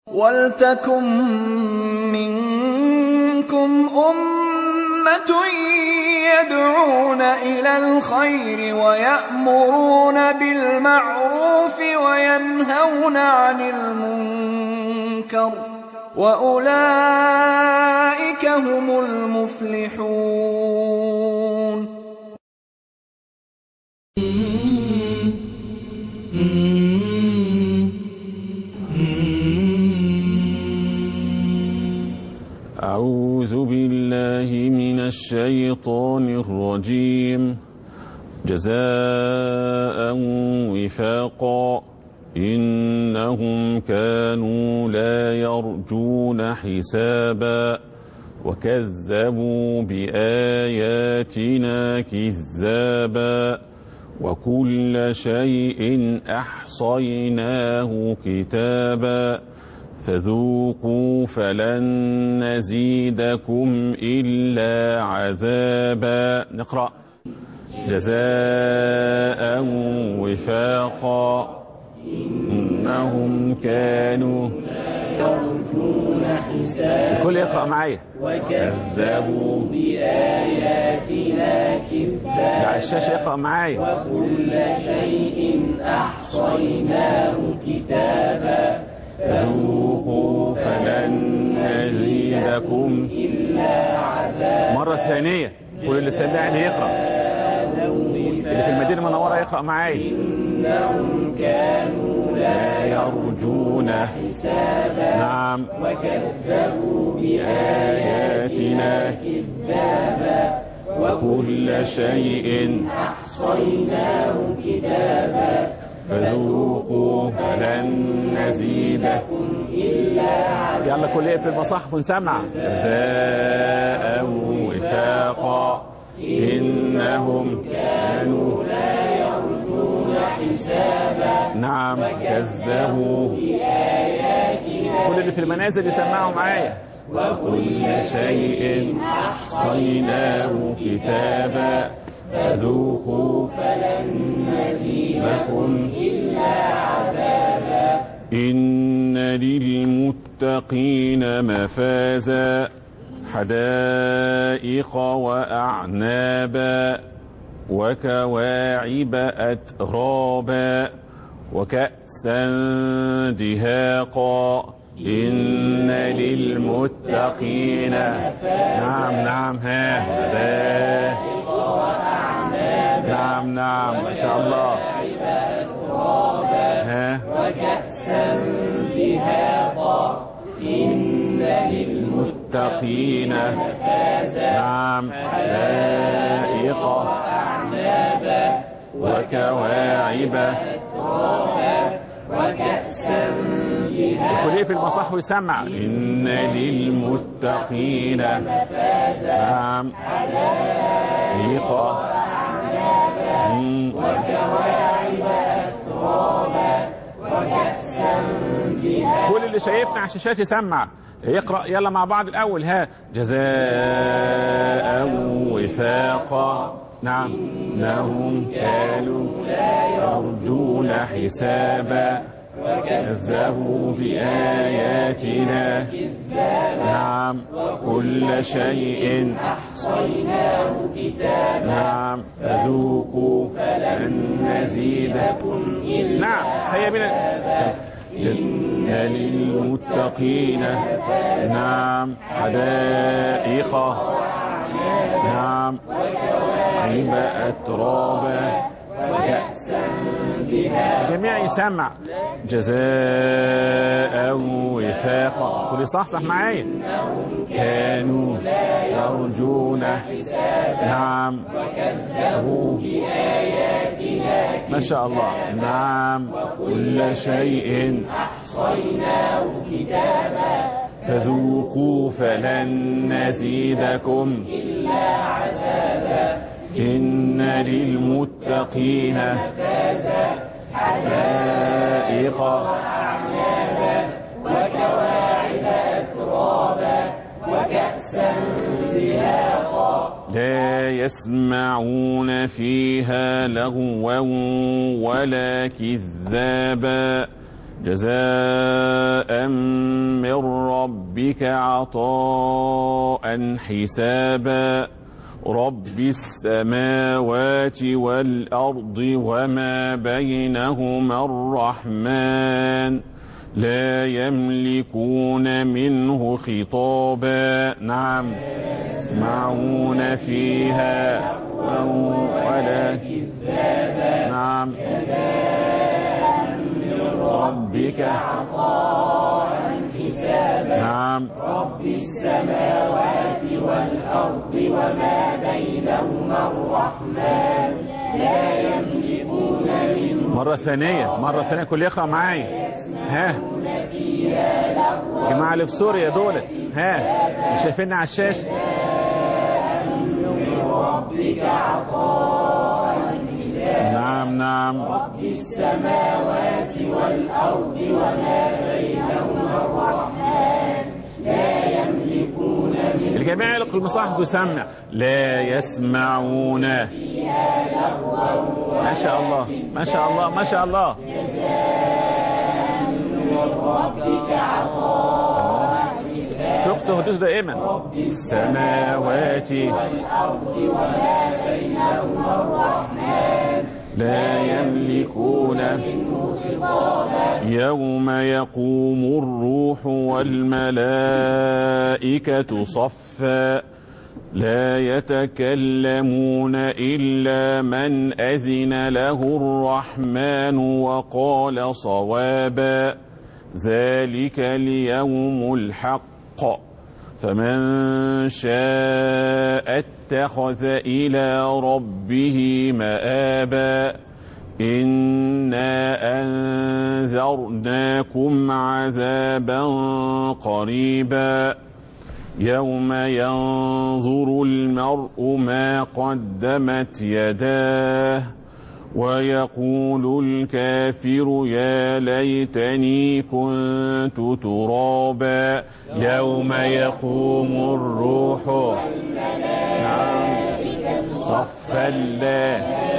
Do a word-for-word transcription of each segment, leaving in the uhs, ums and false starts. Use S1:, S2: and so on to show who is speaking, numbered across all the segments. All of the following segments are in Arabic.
S1: وَلْتَكُن مِّنكُمْ أُمَّةٌ يَدْعُونَ إِلَى الْخَيْرِ وَيَأْمُرُونَ بِالْمَعْرُوفِ وَيَنْهَوْنَ عَنِ الْمُنكَرِ ۚ وَأُولَٰئِكَ هُمُ الْمُفْلِحُونَ.
S2: أعوذ بالله من الشيطان الرجيم. جزاء وفاقا إنهم كانوا لا يرجون حسابا وكذبوا بآياتنا كذابا وكل شيء أحصيناه كتابا فذوقوا فلن نزيدكم إلا عذابا. نقرأ. جزاء وفاقا إنهم كانوا
S3: يرجون حسابا
S2: الكل يقرأ معايا.
S3: وكذبوا بآياتنا كذابا.
S2: على الشاشة يقرأ معايا.
S3: وكل شيء أحصيناه كتابا
S2: فذوقوا فلن نزيدكم
S3: إلا عذابا.
S2: مرة ثانية كل اللي سمعني يقرأ، اللي في المدينة المنورة يقرأ معايا.
S3: إنهم كانوا لا
S2: يرجون
S3: حسابا
S2: نعم
S3: وكذبوا بآياتنا كذابا
S2: وكل شيء
S3: أحصيناه كتابا
S2: فذوقوا فلن نزيدكم
S3: إلا عذابا.
S2: يلا كل في المصاحف ونسمع. جزاء وفاقا إنهم
S3: كانوا لا يرجون حسابا
S2: نعم كذبوا
S3: بآياتنا
S2: كل اللي في المنازل يسمعوا معايا.
S3: وكل
S2: شيء أحصيناه كتابا فذوقوا
S3: فلن نزيدكم إلا عذابا.
S2: إن للمتقين مفازا حدائق وأعنابا وكواعب أترابا وكأسا دهاقا. إن للمتقين نعم نعم ها
S3: حدائق وأعنابا
S2: نعم نعم ما شاء الله ها
S3: وكأسا دهاقا. إن للمتقين مفازا
S2: نعم حدائق
S3: وأعنابا
S2: وكواعب
S3: أترابا وكأسا دهاقا.
S2: كل في المصاحف يسمع. إن للمتقين
S3: مفازا
S2: نعم حدائق
S3: وكواعب أترابا وكأسا دهاقا.
S2: كل اللي شايفنا على الشاشات يسمع يقرأ. يلا مع بعض الأول. ها جزاء وفاقا نعم إنهم كانوا
S3: لا
S2: يرجون حسابا وكذبوا بآياتنا
S3: كذابا
S2: نعم وكل شيء
S3: أحصيناه كتابا
S2: نعم فذوقوا
S3: فلن نزيدكم إلا
S2: نعم هيا بنا. إن للمتقين نعم حدائق نعم وكواعب أترابا
S3: وكأسا دهاقا.
S2: الجميع يسمع. جزاء وفاقا كل صح صح معايا. كانوا يرجون
S3: حسابا
S2: نعم
S3: وكذبوا بآياتنا
S2: ما شاء الله نعم كل شيء
S3: أحصيناه كتابا
S2: فذوقوا فلن نزيدكم
S3: إلا عذابا.
S2: إن للمتقين
S3: مفازا
S2: حدائق
S3: وأعنابا وكواعب أترابا وكأسا دهاقا.
S2: لا يسمعون فيها لغوا ولا كذابا جزاء ربك عطاء حسابا رب السماوات والأرض وما بينهما الرحمن لا يملكون منه خطابا نعم يسمعون فيها ولا كذابا نعم ربك عطاء حسابا نعم
S3: رب السماوات والأرض وما بينهما الرحمن لا يملكون منه
S2: مرة ثانية مرة ثانية كل يقرأ معايا ها جماعة اللي في سوريا دولت ها مش شايفيننا على الشاشة
S3: ربك عطاء حسابا
S2: نعم نعم
S3: رب السماوات والأرض وما بينهما الرحمن لا يملكون منه
S2: الجميع يلقي المصاحف ويسمع لا يسمعون ما شاء الله ما شاء الله ما شاء الله
S3: ربك عطاء حسابا
S2: شفتوا هدوء دائما
S3: رب
S2: السماوات
S3: والأرض وما بينهما الرحمن
S2: لا يملكون
S3: منه خطابا
S2: يوم يقوم الروح والملائكة صفا لا يتكلمون إلا من أذن له الرحمن وقال صوابا ذلك اليوم الحق فمن شاء اتخذ إلى ربه مآبا إنا أنذرناكم عذابا قريبا يوم ينظر المرء ما قدمت يداه ويقول الكافر يا ليتني كنت ترابا يوم يقوم الروح صفا لا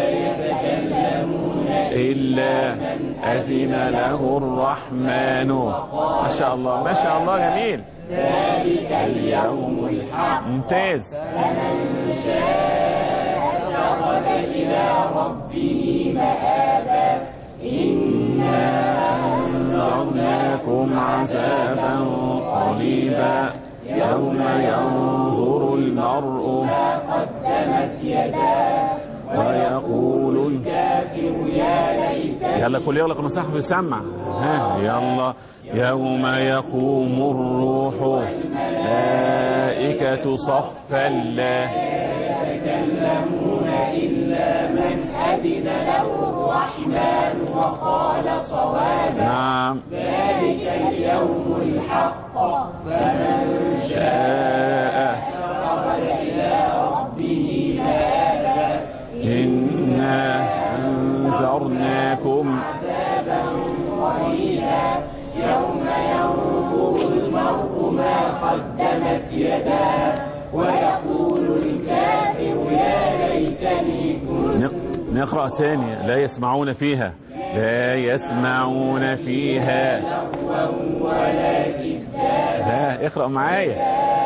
S2: إلا أذن له الرحمن ما شاء الله ما شاء الله جميل
S3: ذلك اليوم الحق
S2: ممتاز
S3: فمن شاء اتخذ إلى ربه مآبا إنا
S2: أنذرناكم عذابا قريبا يوم ينظر المرء
S3: ما قدمت يداه
S2: ويقول
S3: الكافر يا ليتني
S2: يلا كل يغلق المصاحف ويسمع ها يلا يوم يقوم الروح الملائكة صفا لا
S3: يتكلمون إلا من أذن له الرحمن وقال صوابا
S2: نعم
S3: ذلك اليوم الحق فمن شاء اتخذ إلى ربه مآبا
S2: إنا أنذرناكم
S3: عذابا قريبا يوم ينظر المرء ما قدمت يداه ويقول الكافر يا ليتني كنت
S2: نقرأ ثاني لا يسمعون فيها لا يسمعون فيها
S3: لغوا ولا كذابا
S2: ها اقرأ معايا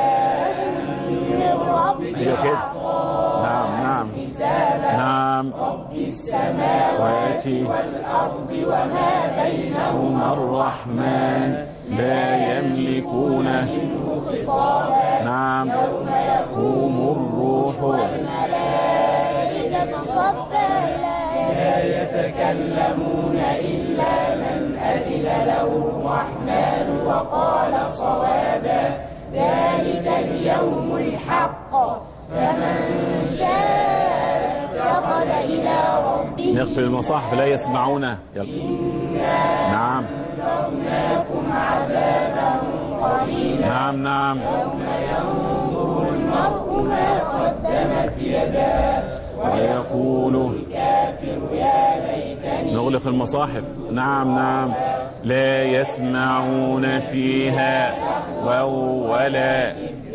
S2: ايوه كده نعم نعم نعم
S3: رب السماوات والأرض وما بينهما
S2: الرحمن لا يملكون
S3: منه خطابا
S2: نعم
S3: يوم يقوم
S2: الروح
S3: الملائكة صفا لا يتكلمون إلا من أذن له الرحمن وقال صوابا ذلك اليوم الحق فمن شاء اتخذ إلى ربه
S2: نقفل المصاحف لا يسمعون يلا نعم
S3: أنذرناكم عذابا قريبا
S2: نعم نعم
S3: يوم ينظر المرء ما قدمت يداه
S2: ويقول
S3: الكافر يا ليتني
S2: نغلق المصاحف نعم نعم لا يسمعون فيها ولا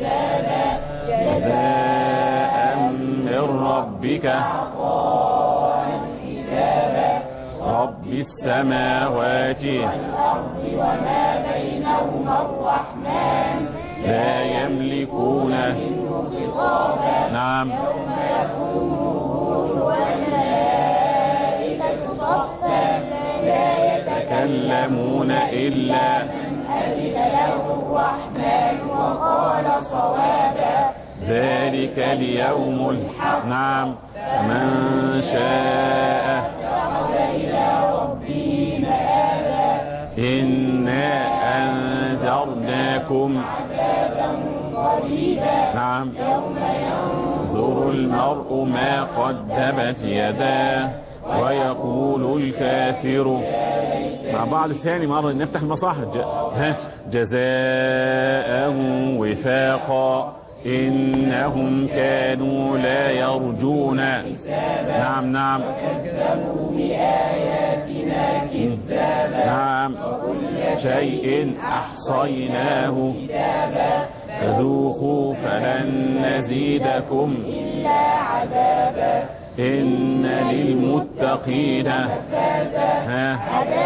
S2: جزاء من ربك رب السماوات
S3: والأرض وما بينهما الرحمن
S2: لا يملكون نعم لا يتكلمون إلا
S3: أذن له الرحمن وقال صوابا
S2: ذلك اليوم الحق نعم من شاء
S3: إلى ربه مآبا
S2: إنا أنذرناكم
S3: عذابا قريبا
S2: نعم
S3: يوم
S2: ينظر المرء ما قدمت يداه ويقول الكافر مع بعض ثاني مرة نفتح المصاحف ها جزاء وفاقا إنهم كانوا لا يرجون نعم نعم
S3: وكذبوا بآياتنا كذابا
S2: نعم شيء أحصيناه
S3: كتابا
S2: فذوقوا فلن نزيدكم
S3: إلا عذابا
S2: إن للمتقين
S3: فازا
S2: ها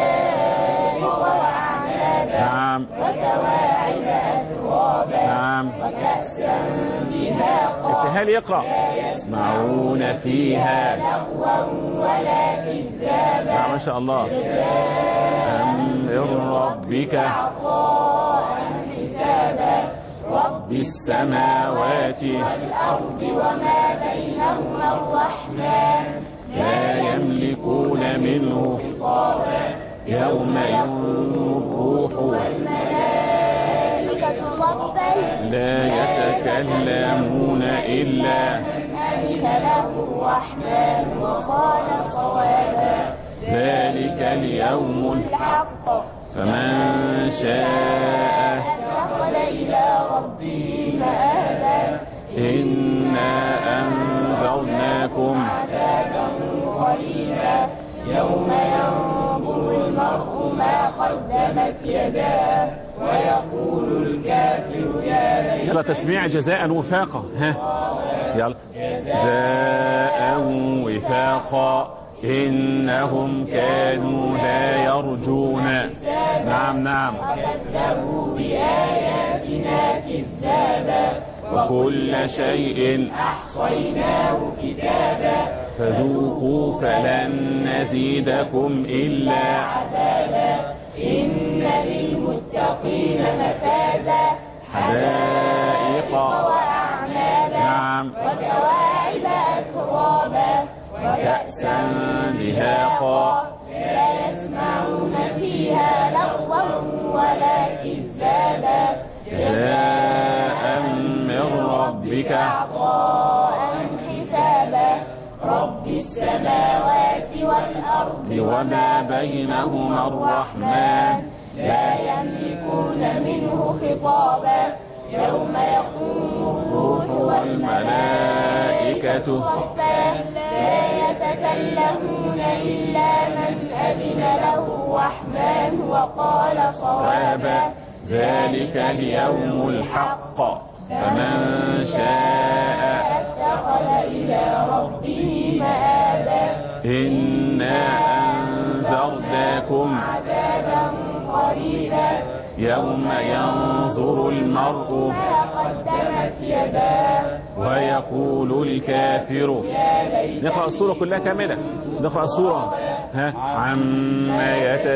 S3: حدائق وأعنابا
S2: نعم
S3: وكواعب أترابا
S2: نعم
S3: وكأسا دهاقا
S2: هل يقرأ يسمعون فيها
S3: لغوا ولا كذابا
S2: نعم ما شاء الله أم من ربك
S3: عطاء حسابا رب
S2: بالسماوات
S3: والأرض وما بينهما الرحمن
S2: لا يملكون منه
S3: خطابا
S2: يوم ينظر الروح
S3: الملائكة صفا
S2: لا يتكلمون إلا
S3: أذن له الرحمن وقال صوابا
S2: ذلك اليوم
S3: الحق
S2: فمن شاء
S3: اتخذ إلى ربه مآبا
S2: إنا أنذرناكم
S3: عذابا قريبا يوم ينظر المرء ما قدمت يداه ويقول الكافر يا ليت
S2: يلا تسميع جزاء وفاقا ها يلا جزاء وفاقا إنهم كانوا لا يرجون نعم نعم
S3: وكذبوا بآياتنا كذابا
S2: وكل شيء
S3: أحصيناه كتابا
S2: فذوقوا فلن نزيدكم إلا
S3: عذابا إن للمتقين مفازا
S2: حدائق
S3: وأعنابا
S2: نعم
S3: وكواعب أترابا
S2: كأسا دهاقا
S3: لا يسمعون فيها لغوا ولا كذابا
S2: جزاء من ربك
S3: عطاء حسابا رب السماوات والأرض
S2: وما بينهما الرحمن
S3: لا يملكون منه خطابا يوم يقوم الروح والملائكة صفا لا يتكلمون إلا من أذن له الرحمن وقال صوابا
S2: ذلك اليوم الحق فمن شاء
S3: اتخذ إلى ربه مآبا
S2: إنا أنذرناكم
S3: عذابا قريبا
S2: يوم ينظر المرء
S3: ما قدمت يداه
S2: ويقول الكافر نقرأ السورة كلها كاملة نقرأ السورة ها عما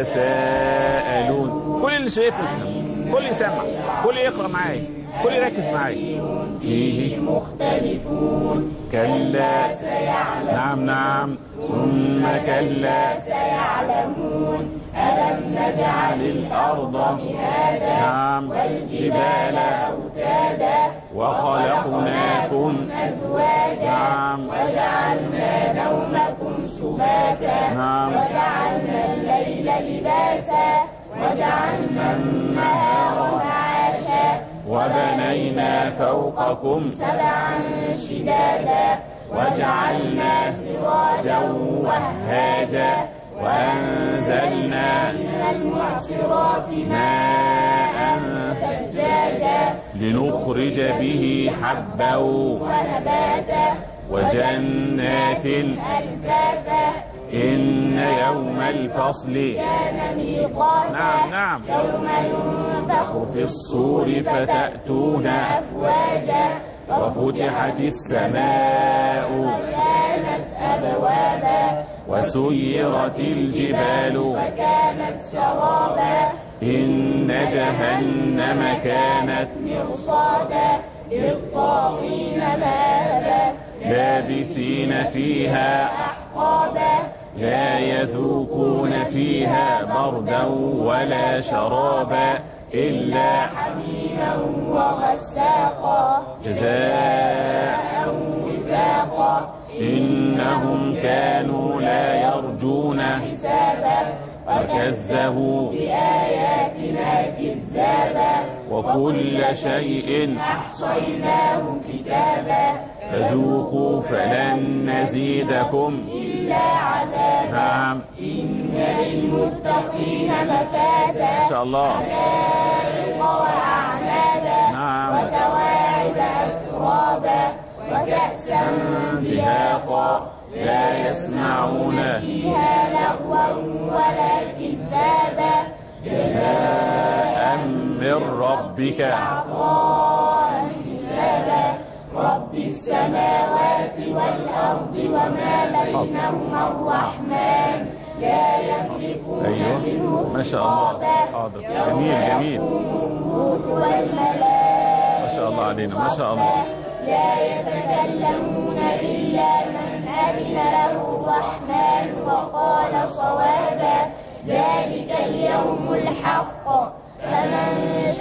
S2: يتساءلون كل اللي شايفه يسمع كل يسمع كل يقرأ معايا كل يركز معايا فيه
S3: مختلفون
S2: كلا
S3: سيعلمون
S2: نعم نعم ثم كلا
S3: سيعلمون ألم نجعل الأرض مهادا
S2: نعم
S3: والجبال أوتادا
S2: وخلقناكم
S3: أزواجا
S2: نعم
S3: وجعلنا نومكم سباتا
S2: نعم
S3: وجعلنا الليل لباسا وجعلنا النهار معاشا
S2: وبنينا فوقكم
S3: سبعا شدادا وجعلنا سراجا
S2: وهاجا وأنزلنا
S3: من المعصرات
S2: ماء
S3: ثجاجا
S2: لنخرج به حبا
S3: ونباتا
S2: وجنات
S3: ألفافا
S2: إن يوم الفصل
S3: كان ميقاتا
S2: نعم نعم
S3: يوم ينفخ
S2: ينفخ في الصور فتأتون
S3: أفواجا
S2: وفتحت السماء
S3: وكانت أبوابا
S2: وسيرت الجبال
S3: وكانت سرابا
S2: إن جهنم كانت
S3: مرصادا للطاغين مآبا
S2: لابسين فيها
S3: أحقابا
S2: لا يذوقون فيها بردا ولا شرابا إلا
S3: حميما وغساقا
S2: جزاء
S3: وفاقا
S2: إنهم كانوا لا يرجون
S3: حسابا
S2: وكذبوا
S3: بآياتنا كذابا
S2: وكل شيء
S3: أحصيناه كتابا
S2: فذوقوا فلن نزيدكم
S3: إلا عذابا
S2: نعم
S3: إن للمتقين مفازا
S2: ما شاء الله
S3: حدائق وأعنابا
S2: نعم
S3: وكواعب أترابا وكأسا
S2: دهاقا لا يسمعون
S3: فيها لغوا ولا كذابا
S2: جزاء من ربك
S3: عطاء حسابا رب السماوات والأرض وما بينهما الرحمن لا يملكون
S2: أيوه
S3: منه
S2: ما شاء الله
S3: خطابا
S2: حاضر جميل جميل
S3: الروح والملائكة
S2: ما شاء الله علينا ما شاء الله
S3: لا يتكلمون إلا من أذن له الرحمن وقال صوابا ذلك اليوم الحق فمن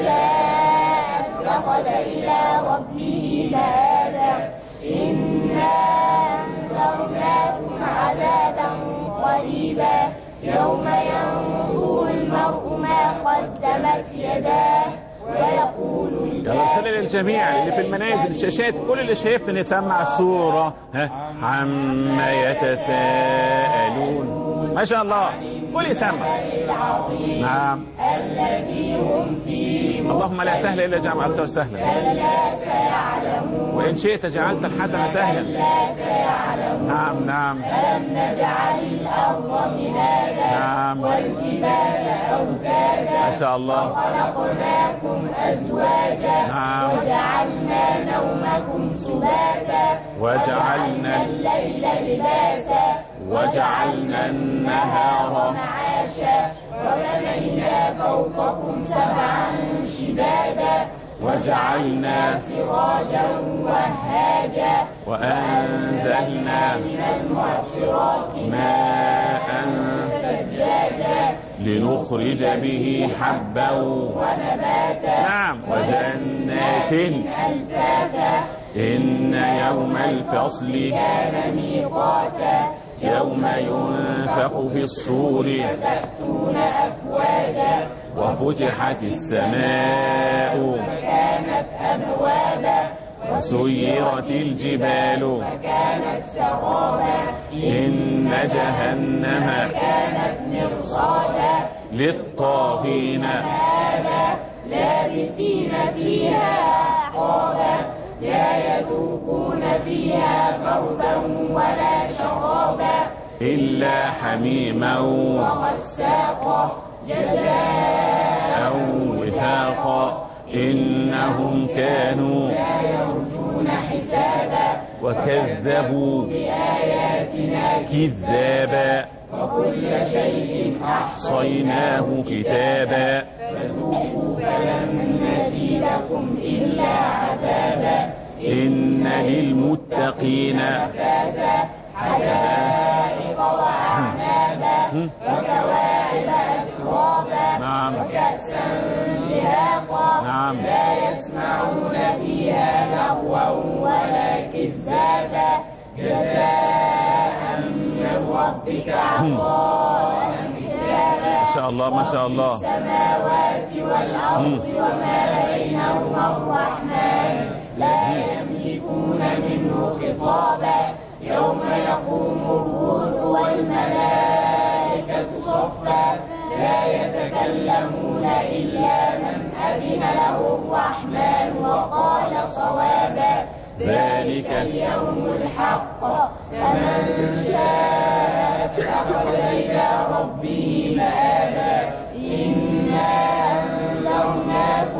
S3: شاء اتخذ إلى ربه مآبا إنا أنذرناكم عذابا قريبا يوم ينظر المرء ما قدمت يداه ويقول
S2: يلا رسالة للجميع اللي في المنازل الشاشات كل اللي شايفنا نسمع السورة ها عما يتساءلون ما شاء الله كل يسمع نعم
S3: الذي هم فيه
S2: اللهم لا سهل إلا جعلته سهلا
S3: كلا سيعلمون
S2: وإن شئت جعلت الحزن سهلا
S3: كلا سيعلمون
S2: نعم نعم
S3: ألم نجعل الأرض مهادا
S2: نعم
S3: والجبال أوتادا
S2: ما شاء الله
S3: وخلقناكم أزواجا
S2: نعم.
S3: وجعلنا نومكم سباتا
S2: وجعلنا
S3: الليل لباسا
S2: وجعلنا النهار
S3: معاشا وبنينا فوقكم سبعا شدادا
S2: وجعلنا
S3: سراجا وهاجا
S2: وأنزلنا
S3: من المعصرات
S2: ماء
S3: ثجاجا
S2: لنخرج به حبا
S3: ونباتا
S2: نعم وجنات
S3: ألفافا
S2: إن يوم الفصل
S3: كان ميقاتا
S2: يوم ينفخ في الصور
S3: تأتون أفواجا
S2: وفتحت السماء
S3: كانت أبوابا
S2: وسيرت الجبال
S3: كانت سرابا
S2: إن جهنم
S3: كانت مرصادا
S2: للطاغين
S3: مآبا لابسين فيها أحقابا لا يذوقون فيها بردا ولا شرابا
S2: إلا حميما
S3: وغساقا جزاء
S2: أو وفاقا إنهم كانوا
S3: لا يرجون حسابا
S2: وكذبوا
S3: بآياتنا
S2: كذابا
S3: وكل شيء
S2: أحصيناه كتابا
S3: فذوقوا فلن نزيدكم إلا عذابا
S2: إن للمتقين
S3: مفازا حدائق وأعنابا وكواعب أترابا
S2: نعم
S3: وكأسا دهاقا
S2: نعم
S3: لا يسمعون فيها لغوا ولا كذابا جزاء من ربك عطاء حسابا
S2: ما شاء الله ما شاء الله
S3: السماوات والأرض وما بينهما الرحمن لا يملكون منه خطابا يوم يقوم الروح والملائكة صفا لا يتكلمون إلا من أذن له الرحمن وقال صوابا ذلك اليوم الحق فمن شاء اتخذ إلى ربه مآبا إنا أنذرناكم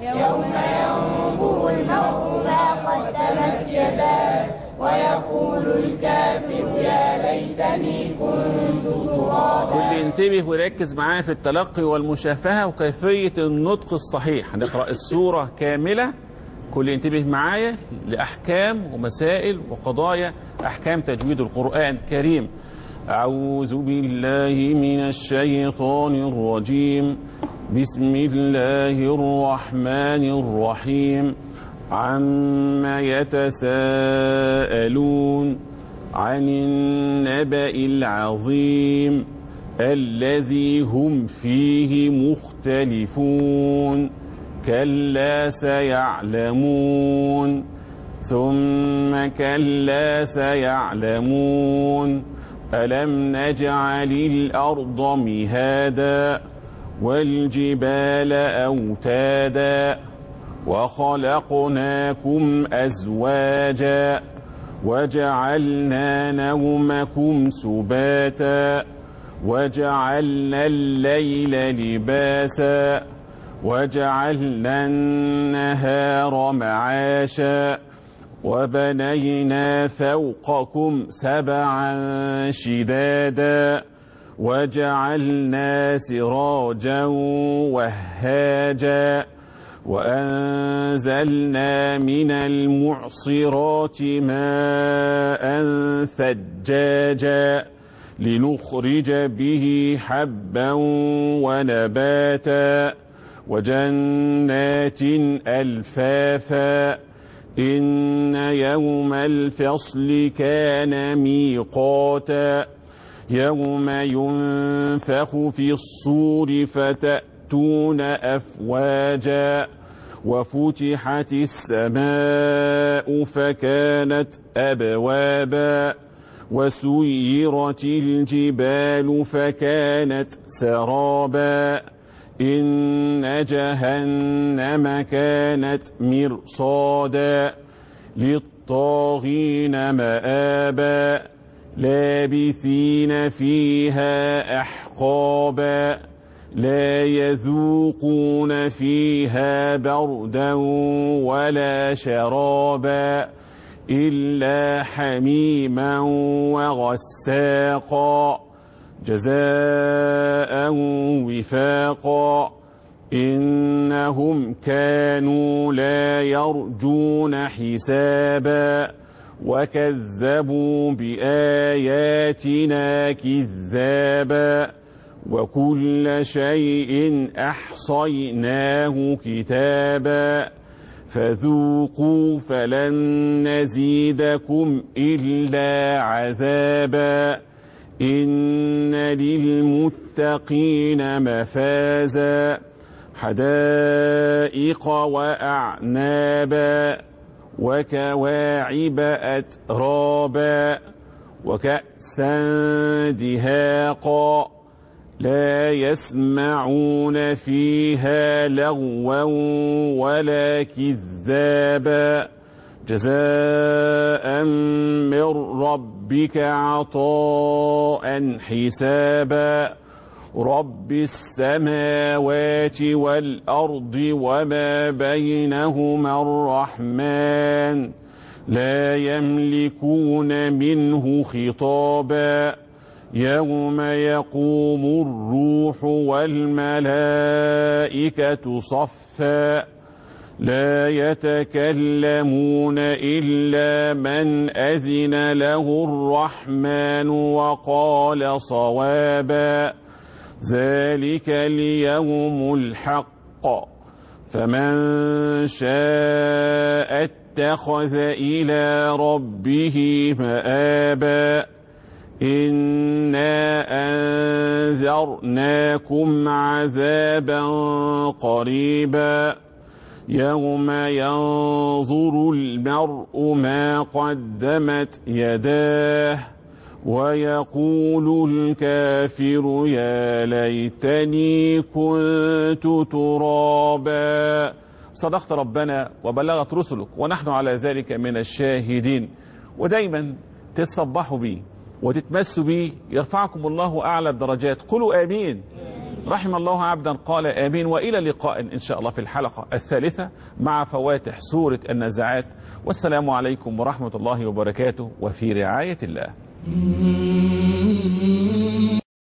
S3: يوم ينظر المرء ما قدمت يداه ويقول الكافر يا ليتني كنت ترابا.
S2: كل ينتبه ويركز معايا في التلقي والمشافهة وكيفية النطق الصحيح. هنقرأ السورة كاملة، كل ينتبه معايا لأحكام ومسائل وقضايا أحكام تجويد القرآن الكريم. أعوذ بالله من الشيطان الرجيم. بسم الله الرحمن الرحيم. عما يتساءلون عن النبأ العظيم الذي هم فيه مختلفون كلا سيعلمون ثم كلا سيعلمون ألم نجعل الأرض مهادا والجبال أوتادا وخلقناكم أزواجا وجعلنا نومكم سباتا وجعلنا الليل لباسا وجعلنا النهار معاشا وبنينا فوقكم سبعا شدادا وجعلنا سراجا وهاجا وأنزلنا من المعصرات ماء ثجاجا لنخرج به حبا ونباتا وجنات ألفافا إن يوم الفصل كان ميقاتا يوم ينفخ في الصور فتأتون أفواجا وفتحت السماء فكانت أبوابا وسيرت الجبال فكانت سرابا إن جهنم كانت مرصادا للطاغين مآبا لابثين فيها أحقابا لا يذوقون فيها بردا ولا شرابا إلا حميما وغساقا جزاء وفاقا إنهم كانوا لا يرجون حسابا وكذبوا بآياتنا كذابا وكل شيء أحصيناه كتابا فذوقوا فلن نزيدكم إلا عذابا إن للمتقين مفازا حدائق وأعنابا وكواعب أترابا وكأسا دهاقا لا يسمعون فيها لغوا ولا كذابا جزاء من ربك عطاء حسابا رب السماوات والأرض وما بينهما الرحمن لا يملكون منه خطابا يوم يقوم الروح والملائكة صفا لا يتكلمون إلا من أذن له الرحمن وقال صوابا ذلك اليوم الحق فمن شاء اتخذ إلى ربه مآبا إنا أنذرناكم عذابا قريبا يوم ينظر المرء ما قدمت يداه ويقول الكافر يا ليتني كنت ترابا. صدقت ربنا وبلغت رسلك ونحن على ذلك من الشاهدين. ودايما تتصبحوا بيه وتتمسوا بيه يرفعكم الله أعلى الدرجات. قولوا آمين. رحم الله عبدا قال آمين. وإلى لقاء إن شاء الله في الحلقة الثالثة مع فواتح سورة النازعات. والسلام عليكم ورحمة الله وبركاته، وفي رعاية الله.